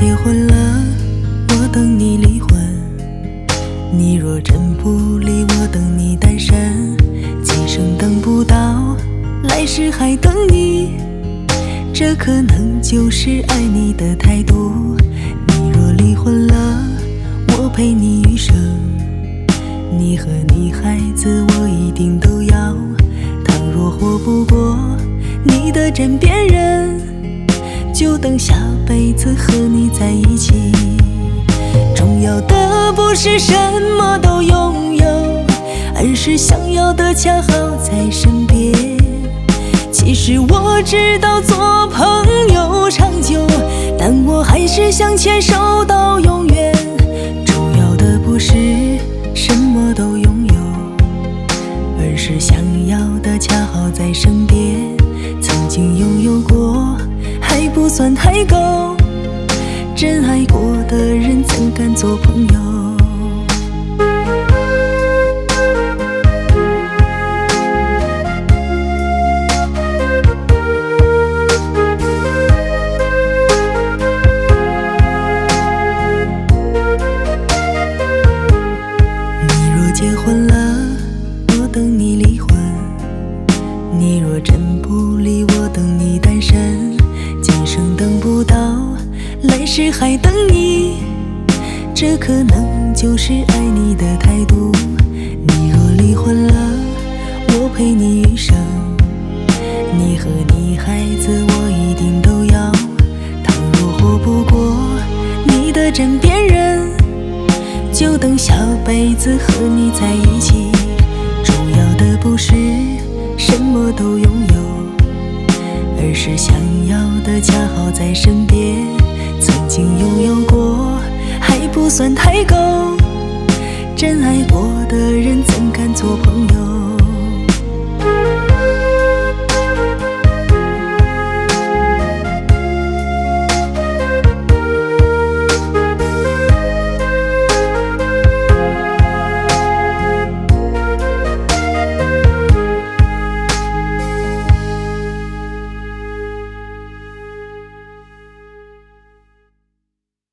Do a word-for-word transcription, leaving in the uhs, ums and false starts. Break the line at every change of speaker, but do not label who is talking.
结婚了，我等你离婚。你若真不离，我等你单身。今生等不到，来世还等你，这可能就是爱你的态度。你若离婚了，我陪你余生。你和你孩子我一定都要。倘若活不过你的枕边人，就等下辈子和你在一起。重要的不是什么都拥有，而是想要的恰好在身边。其实我知道做朋友长久，但我还是想牵手到永远。重要的不是什么都拥有，而是想要的恰好在身边。曾经拥有过还不算太够，真爱过的人怎敢做朋友？结婚了，我等你离婚。你若真不离，我等你单身。今生等不到，来世还等你，这可能就是爱你的态度。你若离婚了，我陪你余生。你和你孩子我一定都要。倘若活不过你的枕边人，就等下辈子和你在一起。重要的不是什么都拥有，而是想要的恰好在身边。曾经拥有过还不算太够，真爱过的人怎敢做朋友？